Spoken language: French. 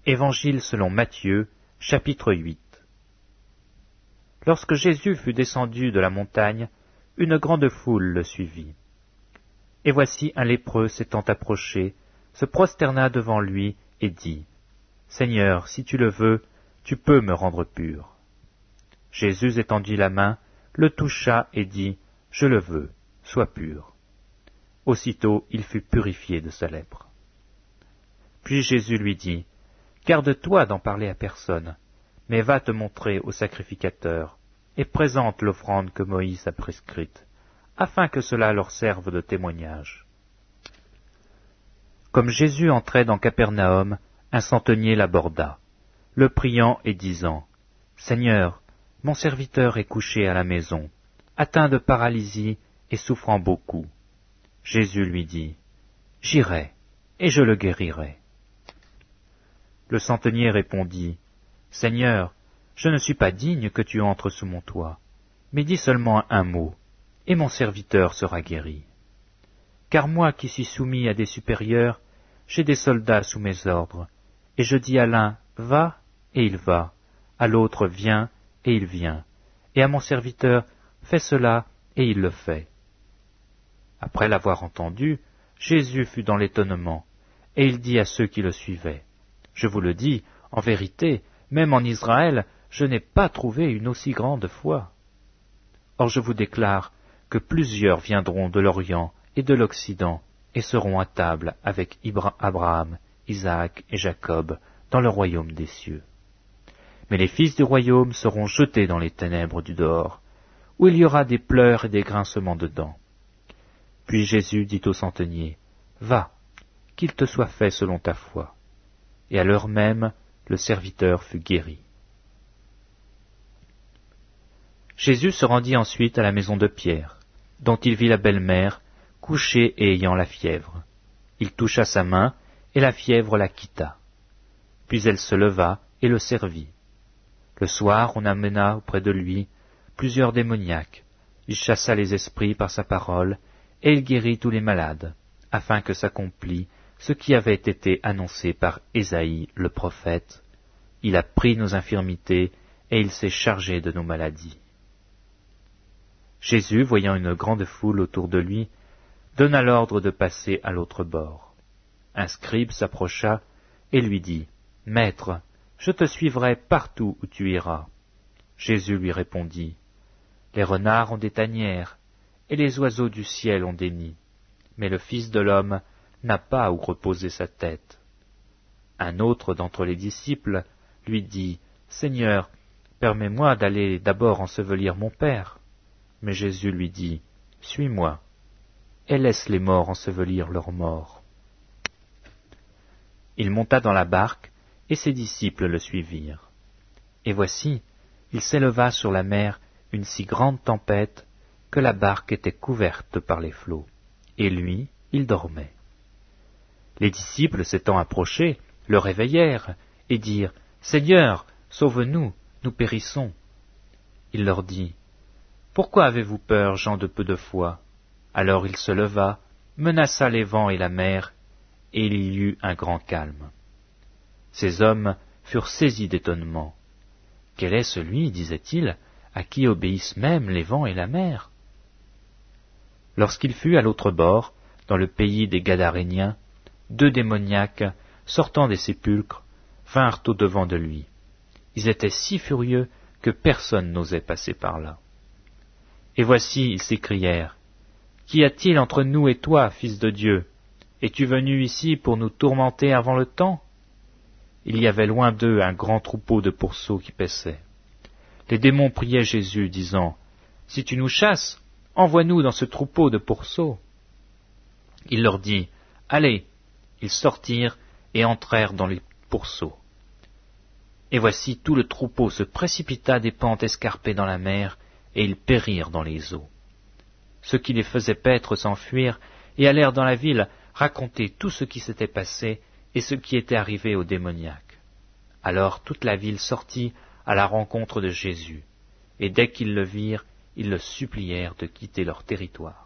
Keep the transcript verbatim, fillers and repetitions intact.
Évangile selon Matthieu, chapitre huit. Lorsque Jésus fut descendu de la montagne, une grande foule le suivit. Et voici un lépreux s'étant approché, se prosterna devant lui et dit, « Seigneur, si tu le veux, tu peux me rendre pur. » Jésus étendit la main, le toucha et dit, « Je le veux, sois pur. » Aussitôt il fut purifié de sa lèpre. Puis Jésus lui dit, « Garde-toi d'en parler à personne, mais va te montrer au sacrificateur, et présente l'offrande que Moïse a prescrite, afin que cela leur serve de témoignage. » Comme Jésus entrait dans Capernaum, un centenier l'aborda, le priant et disant, « Seigneur, mon serviteur est couché à la maison, atteint de paralysie et souffrant beaucoup. » Jésus lui dit, « J'irai, et je le guérirai. » Le centenier répondit, « Seigneur, je ne suis pas digne que tu entres sous mon toit, mais dis seulement un mot, et mon serviteur sera guéri. Car moi qui suis soumis à des supérieurs, j'ai des soldats sous mes ordres, et je dis à l'un, va, et il va, à l'autre, viens, et il vient, et à mon serviteur, fais cela, et il le fait. » Après l'avoir entendu, Jésus fut dans l'étonnement, et il dit à ceux qui le suivaient, « Je vous le dis, en vérité, même en Israël, je n'ai pas trouvé une aussi grande foi. Or je vous déclare que plusieurs viendront de l'Orient et de l'Occident et seront à table avec Abraham, Isaac et Jacob dans le royaume des cieux. Mais les fils du royaume seront jetés dans les ténèbres du dehors, où il y aura des pleurs et des grincements de dents. » Puis Jésus dit au centenier, « Va, qu'il te soit fait selon ta foi. » Et à l'heure même, le serviteur fut guéri. Jésus se rendit ensuite à la maison de Pierre, dont il vit la belle-mère, couchée et ayant la fièvre. Il toucha sa main, et la fièvre la quitta. Puis elle se leva et le servit. Le soir, on amena auprès de lui plusieurs démoniaques. Il chassa les esprits par sa parole, et il guérit tous les malades, afin que s'accomplît ce qui avait été annoncé par Ésaïe le prophète. Il a pris nos infirmités, et il s'est chargé de nos maladies. Jésus, voyant une grande foule autour de lui, donna l'ordre de passer à l'autre bord. Un scribe s'approcha et lui dit, « Maître, je te suivrai partout où tu iras. » Jésus lui répondit, « Les renards ont des tanières, et les oiseaux du ciel ont des nids, mais le Fils de l'homme n'a pas où reposer sa tête. » Un autre d'entre les disciples lui dit, « Seigneur, permets-moi d'aller d'abord ensevelir mon Père. » Mais Jésus lui dit, « Suis-moi, et laisse les morts ensevelir leurs morts. » Il monta dans la barque, et ses disciples le suivirent. Et voici, il s'éleva sur la mer une si grande tempête que la barque était couverte par les flots, et lui, il dormait. Les disciples s'étant approchés, le réveillèrent, et dirent, « Seigneur, sauve-nous, nous périssons. » Il leur dit, « Pourquoi avez-vous peur, gens de peu de foi ?» Alors il se leva, menaça les vents et la mer, et il y eut un grand calme. Ces hommes furent saisis d'étonnement. « Quel est celui, disaient-ils, à qui obéissent même les vents et la mer ?» Lorsqu'il fut à l'autre bord, dans le pays des Gadaréniens, deux démoniaques, sortant des sépulcres, vinrent au-devant de lui. Ils étaient si furieux que personne n'osait passer par là. Et voici, ils s'écrièrent, « Qu'y a-t-il entre nous et toi, Fils de Dieu? Es-tu venu ici pour nous tourmenter avant le temps ?» Il y avait loin d'eux un grand troupeau de pourceaux qui paissaient. Les démons priaient Jésus, disant, « Si tu nous chasses, envoie-nous dans ce troupeau de pourceaux. » Il leur dit, « Allez !» Ils sortirent et entrèrent dans les pourceaux. Et voici tout le troupeau se précipita des pentes escarpées dans la mer, et ils périrent dans les eaux. Ceux qui les faisaient paître s'enfuirent, et allèrent dans la ville raconter tout ce qui s'était passé et ce qui était arrivé aux démoniaques. Alors toute la ville sortit à la rencontre de Jésus, et dès qu'ils le virent, ils le supplièrent de quitter leur territoire.